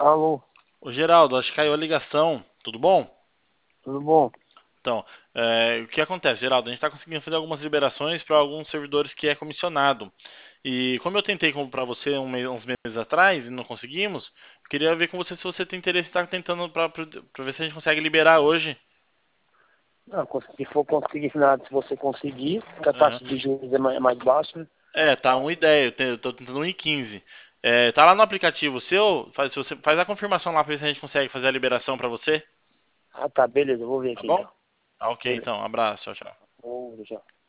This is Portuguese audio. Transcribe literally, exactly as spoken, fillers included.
Alô, Ô Geraldo, acho que caiu a ligação, tudo bom? tudo bom? Então, é, o que acontece, Geraldo? A gente está conseguindo fazer algumas liberações para alguns servidores que é comissionado. E como eu tentei comprar você um mês- uns meses atrás e não conseguimos, eu queria ver com você se você tem interesse em estar tentando para ver se a gente consegue liberar hoje. Ah, cons- se for conseguir nada, se você conseguir, porque a Aham. taxa de juros é mais, é mais baixa, né? É, tá um e dez, eu te- eu tô tentando um e quinze. É, tá lá no aplicativo seu, faz, se você faz a confirmação lá para ver se a gente consegue fazer a liberação para você, Ah, tá, beleza, eu vou ver tá aqui bom? então. Tá ok, Beleza. então, abraço, tchau, tchau. Vou deixar.